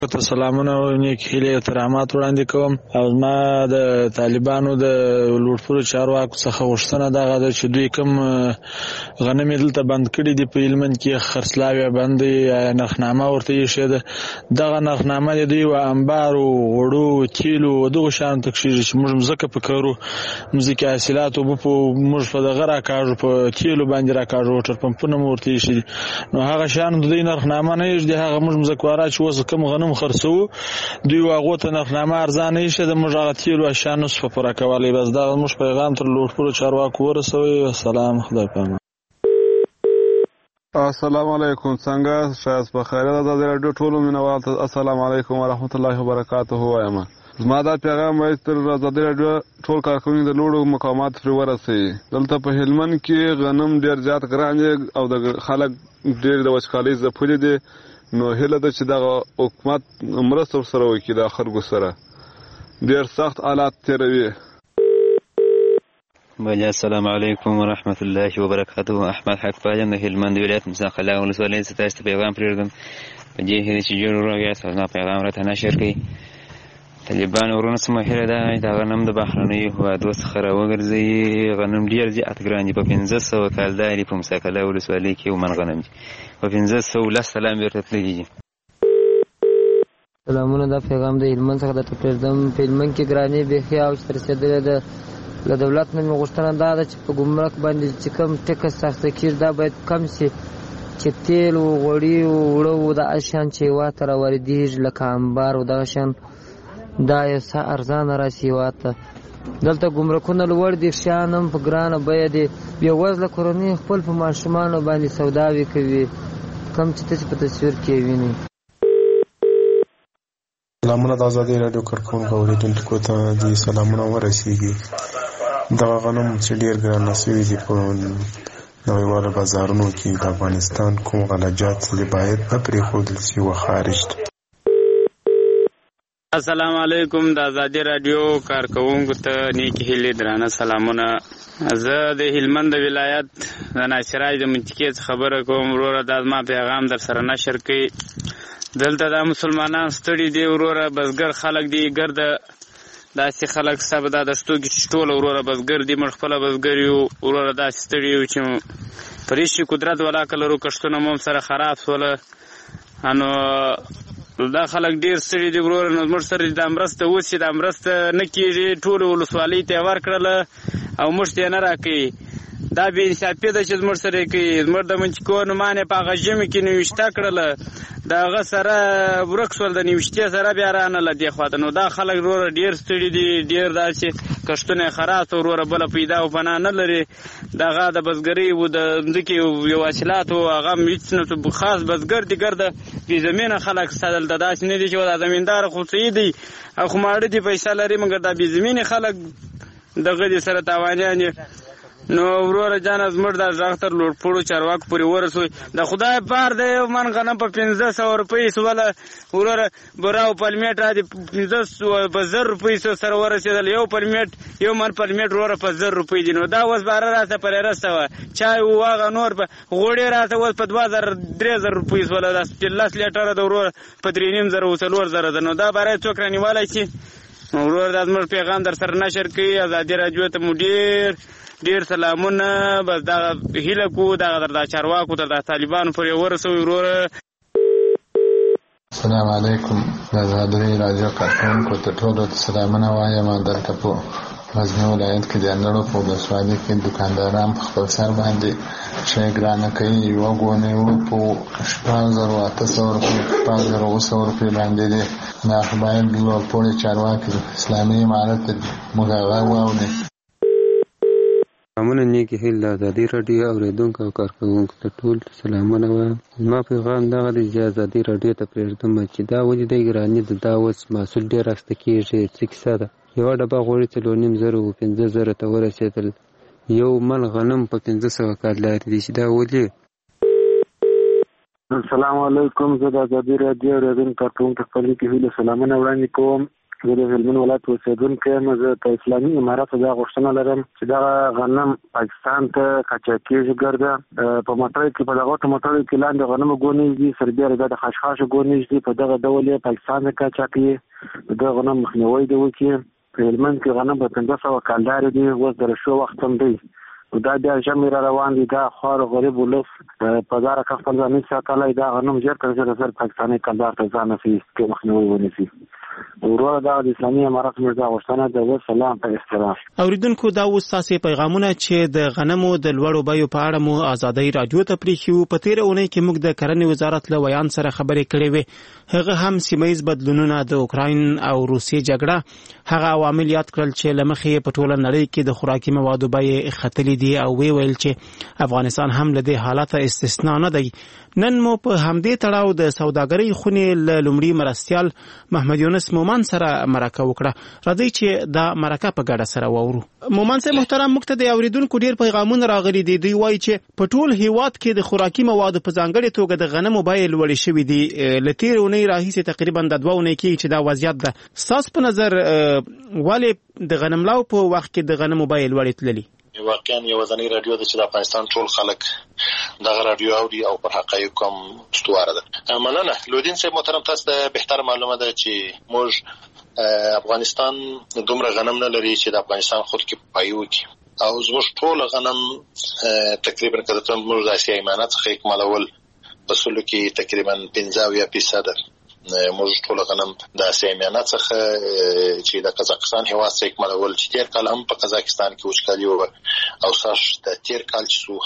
ته سلامونه او نیک هیلې احترامات وړاندې کوم او زما د طالبانو د لوړپوړو چارواکو څخه غوښتنه دغه ده چې دوی کوم غنم یې دلته بند کړي دي په هلمند کې خرڅلاو یې بند دی نرخنامه ورته ایښې ده دغه نرخنامه د دوی و انبارو غوړو تیلو دغو شیانو ته کښېږي چې موږ مځکه په کرو مځکې حاصلات اوبه موږ په دغه راکاږو په تیلو باندې راکاږو موټر پمپونه مو ورته ایښي دي نو هغه شیانو د دوی نرخنامه نه ایږدي هغه موږ مځکواران چې اوس کوم غنم خرڅوو دوی هغو ته نرخنامه ارزانه ایښې ده موږ هغه تیلو اشیا نسو په پوره کولی بس دغه زموږ پیغام تر لوړپوړو چارواکو ورسوئ سلام خدای پامان السلام علیکم څنګه شایست بخیر د ازادي راډیو ټولو مینوال ته السلام علیکم ورحمت الله وبرکاته وایم زما دا پیغام باید تر ازادي راډیو ټول کارکوونکي د لوړو مقامات پرې ورسوي دلته په هلمند کې غنم ډېر زیات ګران دی او د خلک ډېر د وچکالۍ ځپلي دي نو هیله ده چې دغه حکومت مرسته ورسره وکړي د خلکو سره ډېر سخت حالات تېروي بله السلام علیکم ورحمت الله وبرکاته احمد حق پالم د هلمند ولایت مساقله ولسوالۍ څخه تاسو ته پیغام پرېږدم په دې هیله چې جوړ یاست او زما پیغام راته نشر کړئ طالبانو ورونو څه مه هیله ده چې دا غنم د بهرنیو هېوادو څخه راوګرځوي غنم ډېر زیات ګران دي په 1500 کال دي په مساقله ولسوالۍ کې ومن غنم دي په 1510 سلام بیرته تللي دي سلامونه دا پیغام د هلمند څخه درته پرېږدم په هلمند کې ګراني بیخي اوج ته رسېدلې ده له دولت نه مې غوښتنه دا ده چې په ګمرک باندې چې کوم ټکس اخیسته کېږي دا باید کم شي چې تیل و غوړي و اوړه و دغه شیان چې هېواد ته راواردېږي لکه انبار و دغه شیان دا یو څه ارزانه راشي هېواد ته دلته ګمرکونه لوړ دي شیان هم په ګرانه بیه دي بېوزله کورنۍ خپل په ماشومانو باندې سوداوې کوي کوم چې تاسې په تصویر کې وینئ سلامونه د ازادي راډیو کارکوونکو اورېدونکو ته دې سلامونه ورسېږي دغه غنم چې ډېر ګرانه شوي دي په نړیوالو بازارونو کې د افغانستان کوم غلجات دي باید نه پرېښودل شي و خارج السلام علیکم د ازادي راډیو کارکوونکو ته نیکې هیلې درانه سلامونه زه د هلمند ولایت د ناصرای د منطقې څخه خبره کوم وروره دا زما پیغام در سره نشر کړئ دلته دا مسلمانان ستړي دي وروره بزګر خلک دي ګرده داسې خلک سبا دا دشتو کې چې ټوله وروره بزګر دي موږ خپله بزګر یو وروره داسې ستړي یو چې پرېشي قدرت ولاکه لرو کښتونه مو سره خراب شوله نو دا خلک ډېر ستړي دي وروره نو زموږ سره دا مرسته اوس چې دا مرسته نه کېږي ټولو ولسوالۍ ته یې ورکړله او موږ ته یې نه راکوي دا بې انصافي ده چې زموږ سره یې کوي زموږ د منچکو نومان یې په هغه ژمي کې نوشته کړله د هغه سره ورک شول د نوشتې سره بیا رانله دې خوا ته نو دا خلک وروره ډېر ستړي دي ډېر داسې کښتونه یې خراب ته وروره بله پیدا او پناه نه لري د هغه د بزګرۍ و د ځمکې یو حاصلات و هغه هم هېڅ نه خاص بزګر دي ګرده بې زمینه خلک ستا دلته داسې نه دي چې دا زمینداره خو څه دي او خو ماړه دي پیسه لري مګر دا بې زمینې خلک دغه دي سره تاوانیان دي نو وروره جانه زموږ دا غږ تر لوړپوړو چارواکو پورې ورسوي د خدای پار دی یو من غنم په 1500 روپۍ سوله وروره بوره او پلمېټ را دي په 1000 روپۍ سره ورسېدل یو پلمېټ یو من پلمېټ وروره په 1000 روپۍ دي نو دا اوس باره راته پرې رسته وه چای و هغه نور په غوړې راته اوس په 2000-3000 روپۍ سوله دا 10 لیټره د وروره په 3500 او 4000 ده نو دا باره څوک رانیولی شي وروره دا زموږ پیغام در سره نشر کوي ازادي راډیو ته مو ډېر سلامونه بس دا هیله کوو دغه در دا چارواکو تر دا طالبانو پورې ورسوي وروره السلام علیکم د ازادي راډیو کارکوونکو ته ټولو ته سلامونه وایم دلته په غزني ولایت کې د اندړو په ولسوالۍ کې دوکانداران په خپل سر باندې شی ګرانه کوي یوه ګونۍ وړو په 6800 روپۍ 6700 روپۍ باندې دی دا خو باید لوړپوړي چارواکي اسلامي امارت ته موږ هغه واورئ سلامونه نیکې هیلې د ازادي راډیو اورېدونکو او کارکوونکو ته ټول سلامونه وایم زما پیغام دغه دی چې ازادي راډیو ته پرېږدم چې دا ولې دی ګراني ده دا اوس محصول ډېر اخیسته کېږي څه کیسه ده یوه ډبه غوړي 4500 و 5000 ته ورسېدل یو من غنم په 1500 کال لارې دي چې دا ولې السلام علیکم زه د ازادي راډیو اورېدونکو کارکوونکو خپلې کې هیله سلامونه وړاندې کوم زه د هلمند ولایت اوسېدونکی یم. زه په اسلامي اماراتو دا غوښتنه لرم چې دغه غنم پاکستان ته قاچاق کېږي ګرده په موټرو کې، په دغه موټرو کې لاندې غنمو ګونیز دي، سربیره د خشخاشو ګونیز دي، په دغه ډول یې پاکستان ته قاچاق کړي. د غنم مخنیوی دې وکړي. په هلمند کې غنم په 1500 کالدارې دي، اوس د رشو وخت هم دی. دا بیا ژمی را روان دي، دا خوار غریب ولس په داره که خپل ځان ساتلی، دا غنم ژر تر ژره پاکستاني کالدار ته ځان نسي کې مخنیوی ونیسي. وروره دا د اسلامي امارات موږ دا غوښتنه ده. وسلام په احترام. اوریدونکو دا اوس تاسې پیغامونه چې د غنمو د لوړو بیو په اړه مو ازادۍ راډیو ته پرېښي. په تېره اونۍ کې موږ د کرنې وزارت له ویان سره خبرې کړې وې. هغه هم سیمهیز بدلونونه، د اوکراین او روسیې جګړه، هغه عوامل یاد کړل چې له مخې په ټوله نړۍ کې د خوراکي موادو بیې ختلې دي او وی ویل چې افغانستان هم له دې حالته استثنا نه دی. نن مو په همدې تړاو د سوداګرۍ خونې له لومړي مرستیال محمد یونس مومن سره مرکه وکړه. راځئ چې دا مرکه په ګډه سره واورو. مومن صاحب محترم، موږ ته د اوریدونکو ډېر پیغامونه راغلي دي. دوی وایي چې په ټول هیواد کې د خوراکي موادو په ځانګړې توګه د غنمو بیې لوړې شوې دي. له تېرې اونۍ راهیسې تقریبا د 2 اونۍ کېږي چې دا وضعیت ده. ستاسو په نظر ولې د غنملاو په وخت کې د غنمو بیې لوړې تللي؟ واقعا یو ځاني رادیو ده چې د افغانستان ټول خلک دغه رادیو اوري او پر حقایقو هم استواره ده. مننه لودین صاحب محترم، تاسو ته بهتر معلومه ده چې موږ افغانستان دومره غنم نه لري چې د افغانستان خود کې پایو کې، او زموږ ټول غنم تقریبا کله موږ د اسیا ایمانه څخه اکمالول په سلو کې تقریبا 15% موږ ټول غنم د اسیا ایمانه څخه چې د قزاقستان هیواد څخه اکمالول، چې تیر کال هم په قزاقستان کې وچکالي و او ساش د تیر کال چې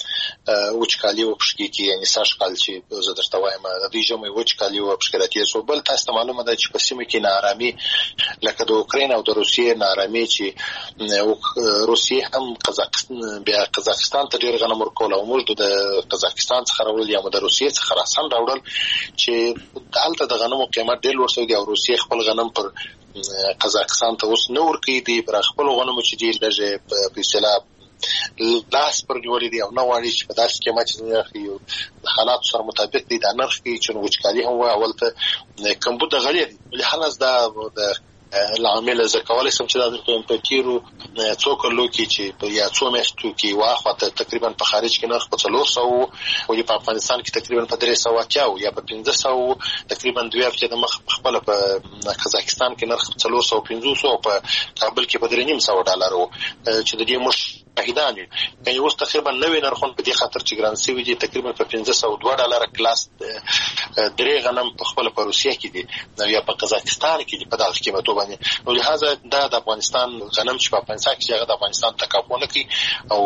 هم وچکالي و پښکی کې، یعنی ساش کال چې زه درته وایم د دې ژمي وچکالي و پښکراتي سو. بل تاسو ته معلومه ده چې په سیمه کې ناارامي لکه د اوکراین او د روسیې ناارامي، چې روسیې هم قزاقستان ته ډیر غنم ورکول او موږ د قزاقستان څخه راوړل یا د روسیې څخه راسن راوړل، چې دلته د غنمو قیمت ډېر لوړ شوی دی او روسیې خپل غنم پر قزاقستان ته اوس نه ورکوي. دی پر خپل غنمو چې ډېر لږ په اصطلاح لاس پر نیولي دي او نه غواړي چې په داسې قیمت چې نرخ د حالاتو سره مطابق دي دا نرخ کوي، چې وچکالي هم وایي اول ته کمبود غلې دي. لهغه دا د العامل زه کولای شم چې دا په تیرو څو کلو کې چې یا څو میاشتو کې واخته تقریبا په خارج کې نرخ په 400 او په افغانستان کې تقریبا په 300 یا په 1500 تقریبا 2 هفته د مخ خپل په قزاقستان کې نرخ 450 او په کابل کې په $300 چې د دې مش شاهدان یعنی اوس تقریبا نوې نرخونه په دې خاطر چې ګران سوي دي تقریبا په $502 کلاس درې غنم په خپل په روسیه کې دي یا په قزاقستان کې دي په دغه قیمتو باندې. نو لهدا د افغانستان غنم چې په افغانستان کې هغه د افغانستان تکافو نه کوي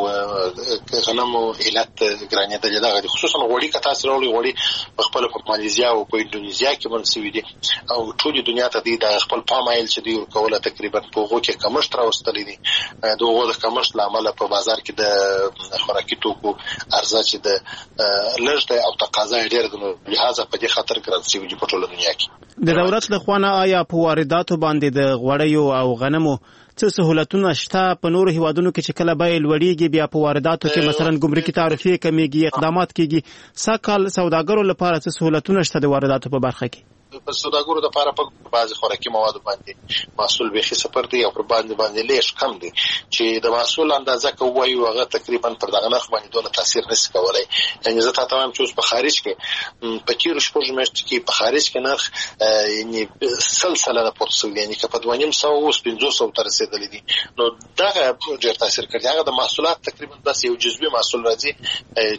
او غنم علت ګرانې د دغه خصوصا وړي کته سره وړي په خپل په ماليزیا او په انډونیزیا کې منسوي دي او ټول دنیا ته د خپل پامایل چې دی کوله تقریبا په هغه کې کمښت راوستلې دي. دغه د کمښت لامل په بازار کې د خوراکي توکو ارزښت چې د لږ دی او تقاضا ډېر دی، لهدا په دې خاطر ګران شوی دی په ټوله دنیا کې. د دولت له خوا آیا په وارداتو باندې د غوړیو او غنمو څه سہولتونه شته؟ په نورو هیوادونو کې چې کله بیې لوړیږي بیا په وارداتو کې مثلا ګمرکي تعرفې کمیږي، اقدامات کیږي، ساکال سوداګرو لپاره څه سہولتونه شته د وارداتو په برخه کې؟ په سوداګرو د لپاره په بعض خوراکي موادو باندې محصول به خسر دی او پر باندې لیش کم دی چې د محصول اندازه کوي هغه تقریبا پر دغه نرخ باندې دوله تاثیر نشي کولای. یعنی زه ته تمام چې په خارج کې په تیر شپږ میاشتې کې په خارج کې نرخ یعنی سلسله راپورته یعنی که په 200 او 500 تر رسیدلې دي. نو دغه ډېر تاثیر کوي. هغه د محصولات تقریبا بس یو جزوي محصول راځي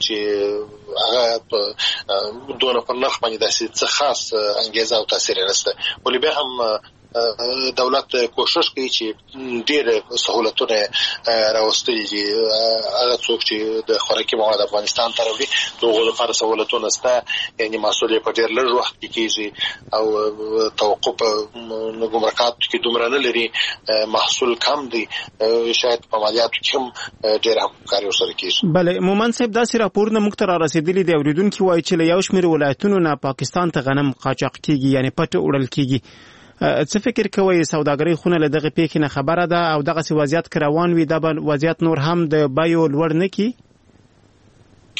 چې هغه دونه پر نرخ باندې داسې خاص انګیزه او تاثیر نشته. ولې به هم دولت کوشش کوي چې ډېر سہولتونه راوستي دي. هغه څوک چې د خوراکي مواد افغانستان ته راوړي دغه لپاره سہولتونه شته، یعنی محصول په ډېر لږ وخت کې کیږي او توقف ګمرکات کې دومره نه لري، محصول کم دی، شاید په مالیاتو کې هم ډېر همکاري ورسره کیږي. بله مومن صاحب داسې راپورونه موږ ته رارسېدلي دي اوریدونکي وایي چې له یو شمېر ولایتونو نه پاکستان ته غنم قاچاق کیږي یعنی پټ وړل کیږي. څه فکر کوئ سوداګرۍ خونه له دغه پیښې نه خبره ده او دغه سی وضعیت روان وي دا به وضعیت نور هم د بیو لوړ نه کی؟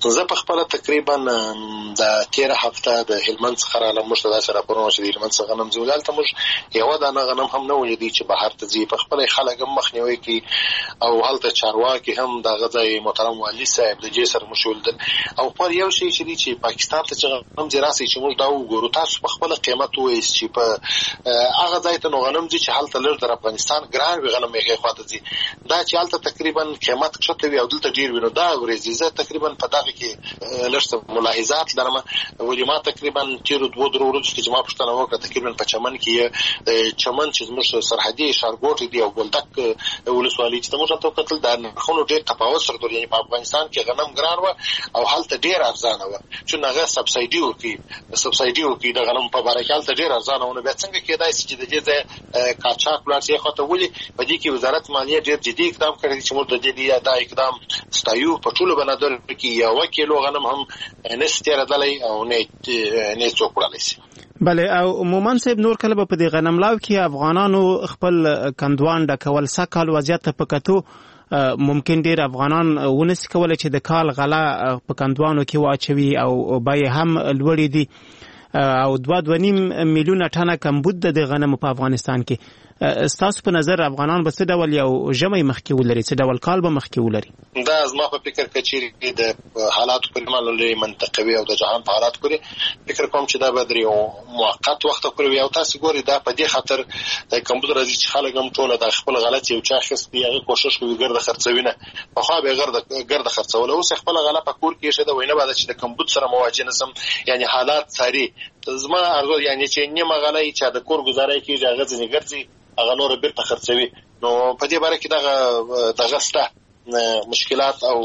زه په خپل تقریبا د 13 هفته د هلمند څخه راغلم. موږ ته دا سره پرونه چې د هلمند څخه غنم زولال ته موږ یو دانه غنم هم نه ولیدي چې بهر ته ځي. په خپل خلک هم مخنیوي کوي او هلته چارواکي هم د غځای محترم والي صاحب د جې سره مشول او پر یو شی چې پاکستان ته چې غنم ځراسي چې موږ دا وګورو تاسو په خپل قیمت وایي چې په هغه ځای ته نو غنم دي چې هلته لږ د افغانستان ګران وي غنم یې خواته دي دا چې هلته تقریبا قیمت کښته وي او دلته ډیر وي نو دا ورېږي. زه تقریبا په دغه کې لږ ملاحظات لرم ولې ما تقریبا تیر 2-3 ورځې چې ما پښتنه وکړه تقریبا په چمن کې چمن چې زموږ سرحدي ښارګوټ دی او بولدک ولسوالۍ چې موږ ته کتل دا خونو ډېر تفاوت سره درلود. په افغانستان کې غنم ګران و او هلته ډېر ارزانه و چې هغه سبسایډي ورکړي د غنم په باره کې هلته ډېر ارزانه و. نو بیا څنګه کېدای شي چې د دې ځای قاچاق ولاړ شي خواته ولې په دې کې وزارت مالیه ډېر جدي اقدام کړی چې موږ د دې دا اقدام ستایو. په ټولو بنادر کې 1 کیلو غنم هم نه ستېرېدلی او نه څوک وړلی شي. بله او مومن صاحب نور کله به په دې غنملاو کې افغانانو خپل کندوان ډکول سږ کال وضعیت ته په کتو ممکن ډیر افغانان ونسي کولی چې د کال غله په کندوانو کې واچوي او بیې هم لوړې دي او 2.5 میلیونه ټنه کمبود د غنمو په افغانستان کې. ستاسو په نظر افغانان به څه ډول یو ژمی مخکې ولري څه ډول کال به مخکې ولري؟ دا زما په فکر کې چې د حالاتو پر معنی منطقوي او د جهان په حالات پورې فکر کوم چې دا به درې موقت وخت پورې او تاسو ګوري دا په دې خاطر د کمپیوټر راځي چې خلک هم ټول د خپل غلط یو چا خسته هغه کوشش کوي ګرځه خرڅوینه په خو به ګرځه خرڅول اوس خپل غلط په کور کې شه دا وینه بعد چې د کمپیوټر سره مواجه نسم یعنی حالات ساري زما ارزو یعنی چې نیمه غلای چې د کور گزارای کیږي هغه ځنی ګرځي هغه نور بیرته خرڅوي. نو په دې باره کې دغه سته مشکلات او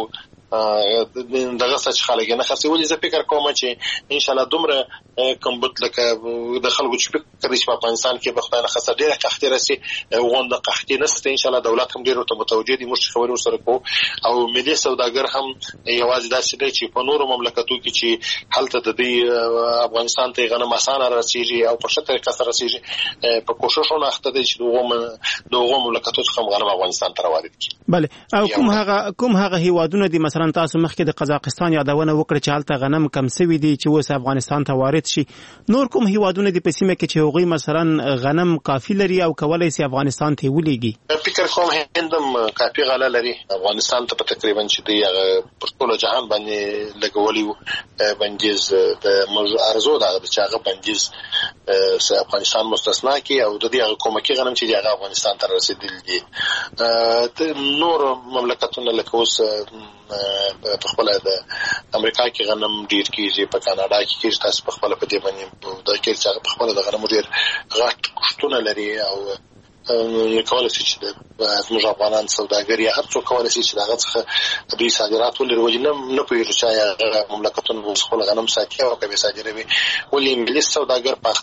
دغه څه خلک نه خرڅولي. زه فکر کوم چې ان شاء الله دومره کمبود لکه د خلکو چې فکر کوي په افغانستان کې به خدای نه خاصه ډېره قحطي راسي غونډه قحطي نشته. ان شاء الله دولت هم ډېر ته متوجه دي موږ خبرې سره کوو او ملي سوداګر هم یوازې داسې دی چې په نورو مملکتو کې چې هلته د دې افغانستان ته غنم اسانه رسیږي او په ښه طریقه سره رسیږي په کوششونو اخته دي چې دغه مملکتو څخه غنم افغانستان ته وارد کړي. بله او کوم هغه هیوادونه دي مثلا تاسو مخکې د قزاقستان یادونه وکړه چې هلته غنم کم سوي دي چې اوس افغانستان ته وارد شي نور کوم هیوادونه دي په سیمه کې چې هغوی مثلا غنم کافي لري او کولای شي افغانستان ته ولېږي؟ فکر کوم هندم کافي غله لري افغانستان ته تقریبا چې دی پر ټول جهان باندې لګولي بندیز د ارزو دا چې هغه بندیز افغانستان مستثنا کی او د دې کومکی غنم چې هغه افغانستان ته رسیدلی دي. نور مملکتونه لکه اوس په خپل د امریکا کې غنم ډیر کیږي په کاناډا کې کیږي تاسو په خپل په دې باندې د کې چې په خپل د غنم ډیر غټ کښتونه لري او کولای شي چې زموږ افغانان سوداګر یا هر څوک کولای شي چې دغه څخه دوی صادرات ولري ولې نه پوهیږي چې مملکتونه خپل غنم ساتي او کوي صادروي ولې ملي سوداګر په